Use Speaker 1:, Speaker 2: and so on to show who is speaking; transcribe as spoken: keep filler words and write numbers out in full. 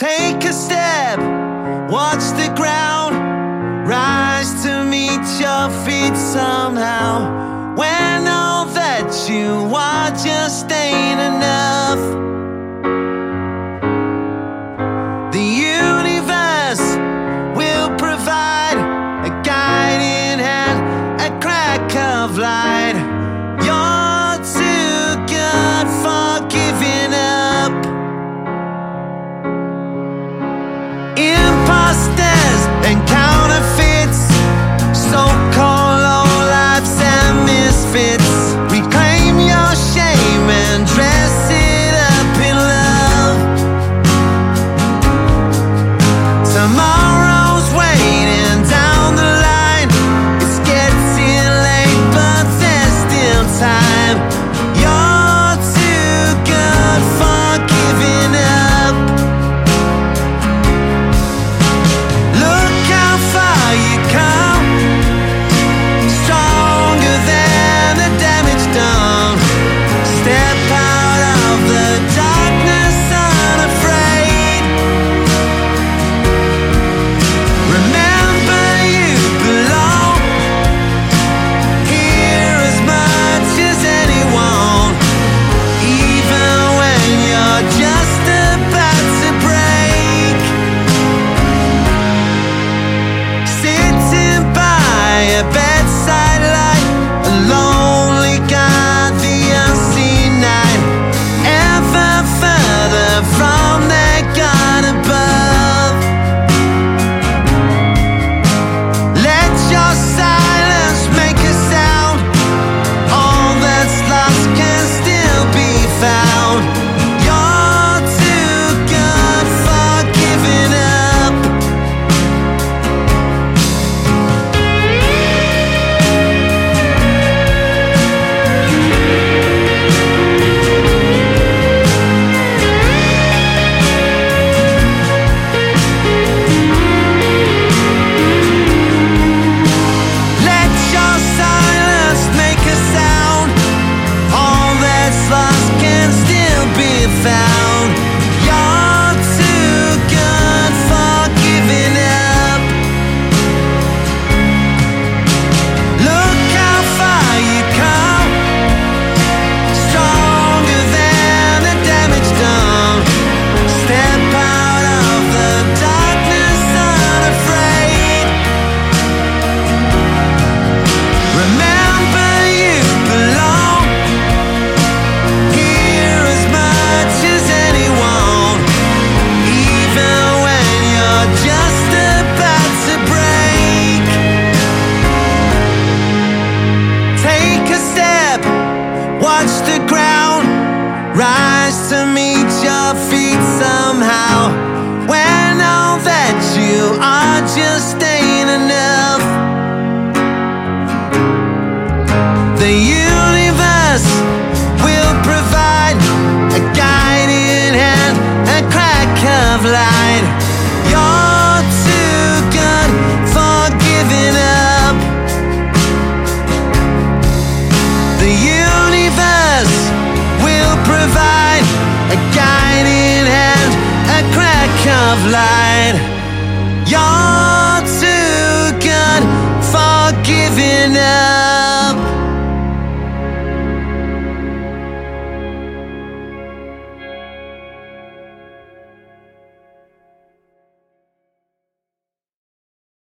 Speaker 1: Take a step, watch the ground, rise to meet your feet somehow. When all that you are just ain't enough. The universe will provide a guiding hand, a crack of light. You're too good for giving up. Imposters and counterfeits, so-called lowlifes and misfits. Reclaim your shame and dress it up in love. Tomorrow's waiting down the line. It's getting late, but there's still time. You're too good for giving up. Look how far you come, stronger than the damage done. Step out of the darkness unafraid. Remember you belong here as much as anyone, even when you're just about to break. Sitting by a bedside light, a lonely God, the unseen night, ever further from that God above. Let your silence make a sound. All that's lost can still be found. You're too good for giving up. Let your silence make a sound. All that's lost can still be found. You're too good for giving up. Look how far you come, stronger than the damage done. Step out of the darkness unafraid. Remember you belong here as much as anyone, even when you're just about to break. Take a step, watch the ground, rise to meet your feet somehow. When all that you are just ain't enough. The universe will provide a guiding hand, a crack of light. You're too good for giving up. The universe will provide a guiding hand, a crack of light.